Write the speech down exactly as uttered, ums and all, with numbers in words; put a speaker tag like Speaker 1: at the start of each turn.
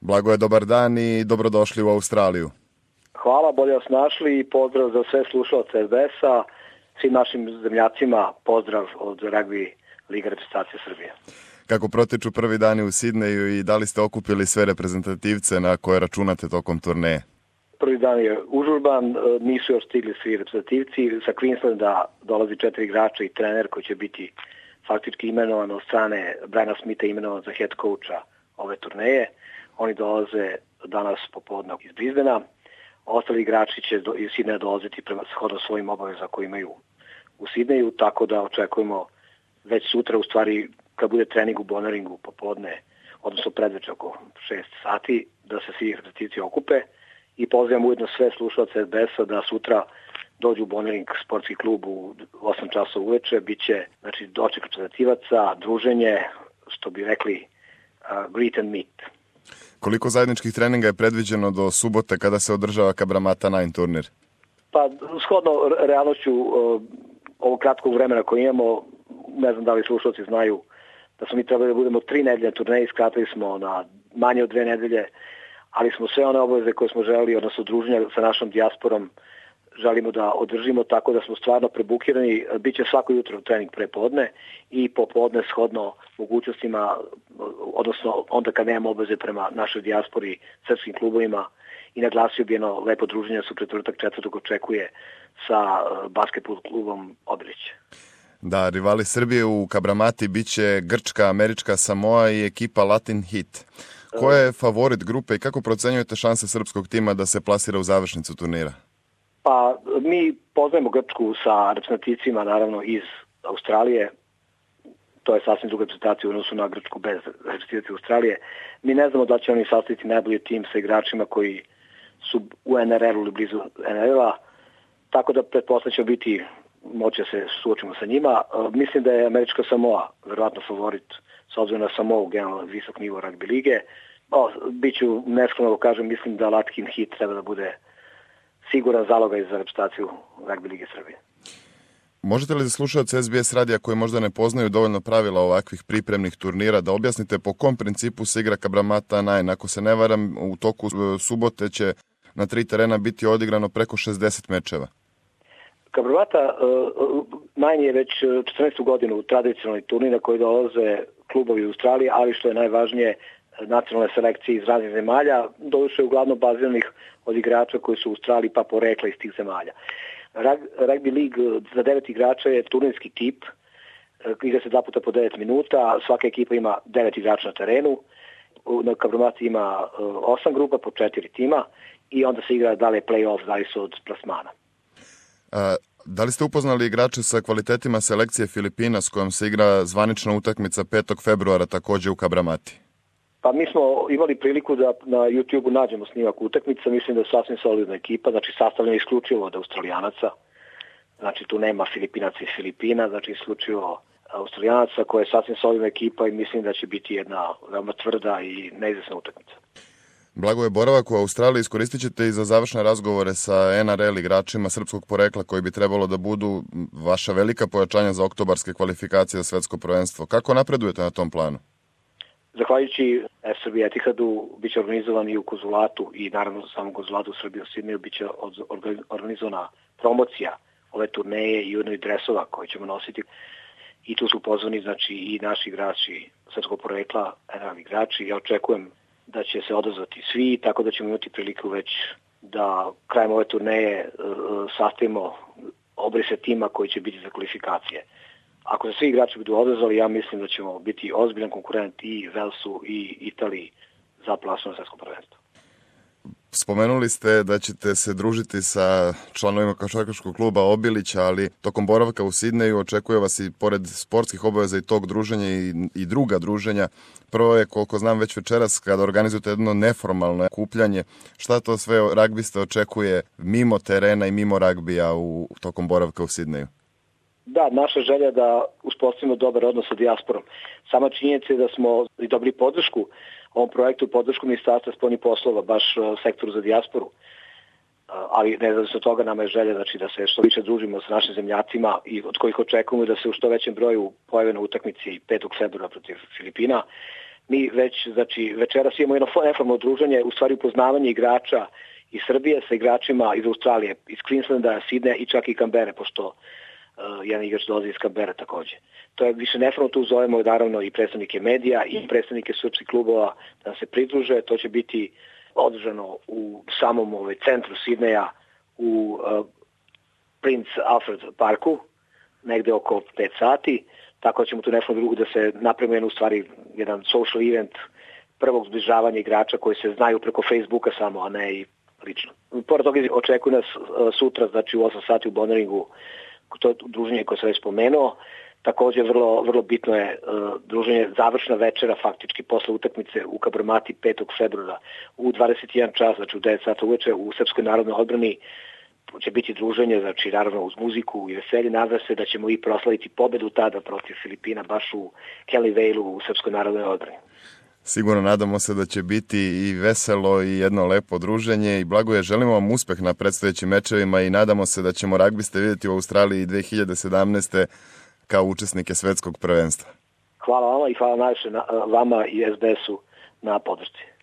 Speaker 1: Blagoje, dobar dan i dobrodošli u Australiju.
Speaker 2: Hvala, bolje vas našli i pozdrav za sve slušalce es be es-a, svim našim zemljacima, pozdrav od Ragbi Liga reprezentacije Srbije.
Speaker 1: Kako protiču prvi dani u Sidneju i da li ste okupili sve reprezentativce na koje računate tokom turneje?
Speaker 2: Prvi dan je užurban, nisu još stigli svi reprezentativci. Sa Queenslanda dolazi četiri igrača i trener koji će biti faktički imenovan od strane Briana Smitha, imenovan za head coacha ove turneje. Oni dolaze danas popodne iz Brisbanea. Ostali igrači će do, iz Sidneja dolaziti prema shodno svojim obaveza koje imaju u Sidneju, tako da očekujemo već sutra, u stvari kad bude trening u Bonneringu popodne, odnosno predveče oko šest sati, da se svi reprezentativci okupe i pozivam ujedno sve slušalce es be es-a da sutra dođu u Bonnering sportski klub u osam časova uveče. Biće znači, doček reprezentativaca, druženje, što bi rekli uh, greet and meet.
Speaker 1: Koliko zajedničkih treninga je predviđeno do subote kada se održava Kabramatta Nine turnir?
Speaker 2: Pa, shodno realnošću uh, ovog kratkog vremena koje imamo, ne znam da li slušalci znaju da smo mi trebali da budemo tri nedelje turneje, skratili smo na manje od dve nedelje, ali smo sve one obaveze koje smo želeli, odnosno druženja sa našom dijasporom, želimo da održimo, tako da smo stvarno prebukirani. Biće svako jutro trening prepodne i popodne shodno mogućnostima, odnosno onda kad nemamo obaveze prema našoj dijaspori, srpskim klubovima, i naglasio bi jedno lepo druženje su četvrtak četvrtog očekuje sa basketbol klubom Obilić.
Speaker 1: Da, rivali Srbije u Kabramati biće Grčka, Američka Samoa i ekipa Latin Heat. Ko je favorit grupe i kako procenjujete šanse srpskog tima da se plasira u završnicu turnira?
Speaker 2: Pa mi poznajemo Grčku sa reprezentativcima naravno iz Australije. To je sasvim druga reprezentacija u odnosu na Grčku bez reprezentacije Australije. Mi ne znamo da će oni sastaviti najbolji tim sa igračima koji su u en er el-u ili blizu en er el-a, tako da pretpostavljamo će biti moće se suočimo sa njima. Mislim da je Američka Samoa verovatno favorit s obzirom na Samoa generalno visok nivo ragbi lige. O, biću neskromno kažem, mislim da Latin Heat treba da bude siguran zalogaj za reprezentaciju Ragbi lige Srbije.
Speaker 1: Možete li za slušalce es be es radija koji možda ne poznaju dovoljno pravila ovakvih pripremnih turnira da objasnite po kom principu se igra Kabramatta Nine? Ako se ne varam, u toku subote će na tri terena biti odigrano preko šezdeset mečeva.
Speaker 2: Kabramatta uh, Nine je već četrnaestu godinu tradicionalni turnir na koji dolaze klubovi u Australiji, ali što je najvažnije nacionalne selekcije iz raznih zemalja, doduše uglavnom baziranih od igrača koji su u Australiji pa porekla iz tih zemalja. Rugby League za devet igrača je turnirski tip, igra se dva puta po devet minuta, svaka ekipa ima devet igrača na terenu, na Kabramati ima osam grupa po četiri tima i onda se igra da li je play-off, da li su od plasmana.
Speaker 1: A, da li ste upoznali igrače sa kvalitetima selekcije Filipina s kojom se igra zvanična utakmica petog februara takođe u Kabramati?
Speaker 2: Pa mi smo imali priliku da na YouTube-u nađemo snimak utakmica, mislim da je sasvim solidna ekipa, znači sastavljena isključivo od Australijanaca, znači tu nema Filipinaca i Filipina, znači isključivo Australijanaca koja je sasvim solidna ekipa i mislim da će biti jedna veoma tvrda i neizvesna utakmica.
Speaker 1: Blagoje, boravak u Australiji iskoristit ćete i za završne razgovore sa en er el igračima srpskog porekla koji bi trebalo da budu vaša velika pojačanja za oktobarske kvalifikacije za svetsko prvenstvo. Kako napredujete na tom planu?
Speaker 2: Zahvaljujući er es be Etihadu biće organizovan i u Konzulatu i naravno za samom Konzulatu u Srbiji u Sidneju biće organizovana promocija ove turneje i ujedno i dresova koje ćemo nositi. I tu su pozvani znači i naši igrači srpskog porekla, en er el igrači. Ja očekujem da će se odazvati svi, tako da ćemo imati priliku već da krajem ove turneje uh, sastavimo obrise tima koji će biti za kvalifikacije. Ako se svi igrači budu odazvali, ja mislim da ćemo biti ozbiljan konkurent i Velsu i Italiji za plasman svetsko prvenstvo.
Speaker 1: Spomenuli ste da ćete se družiti sa članovima košarkaškog kluba Obilića, ali tokom boravka u Sidneju očekuje vas i pored sportskih obaveza i tog druženja i, i druga druženja. Prvo je, koliko znam, već večeras kada organizujete jedno neformalno okupljanje. Šta to sve ragbiste očekuje mimo terena i mimo ragbija u tokom boravka u Sidneju?
Speaker 2: Da, naša želja da uspostavimo dobar odnos sa dijasporom. Sama činjenica je da smo i dobili podršku ovom projektu, podršku Ministarstva spoljnih poslova, baš sektoru za dijasporu. Ali ne znam se od toga, nama je želja znači, da se što više družimo sa našim zemljacima i od kojih očekujemo da se u što većem broju pojave na utakmici petog februara protiv Filipina. Mi već, znači, večeras imamo jedno neformalno druženje, u stvari upoznavanje igrača iz Srbije sa igračima iz Australije, iz Queenslanda, Sidneja i čak i Kambere, pošto uh, jedan igrač dolazi iz Kambere takođe. To je više neformalno, tu zovemo naravno i predstavnike medija i predstavnike srpskih klubova da se pridruže. To će biti održano u samom ovaj, centru Sidneja u uh, Prince Alfred parku, negde oko pet sati, tako da ćemo tu neformalno drugu da se napravimo jedan, u stvari, jedan social event prvog zbližavanja igrača koji se znaju preko Facebooka samo, a ne i lično. Pored toga očekuje nas sutra, znači u osam sati u Bonneringu, to je druženje koje sam već spomenuo. Također vrlo, vrlo bitno je uh, druženje, završna večera faktički posle utakmice u Kabrmati petog februara u dvadeset jedan čas, znači u devet sati uveče u Srpskoj narodnoj odbrani će biti druženje, znači naravno uz muziku i veselje. Nadam se da ćemo i proslaviti pobedu tada protiv Filipina baš u Kelly Valeu u Srpskoj narodnoj odbrani.
Speaker 1: Sigurno nadamo se da će biti i veselo i jedno lepo druženje i Blagoje, želimo vam uspeh na predstojećim mečevima i nadamo se da ćemo ragbiste vidjeti u Australiji dve hiljade sedamnaeste. kao učesnike svetskog prvenstva.
Speaker 2: Hvala vama i hvala najviše vama i es be esu na podršci.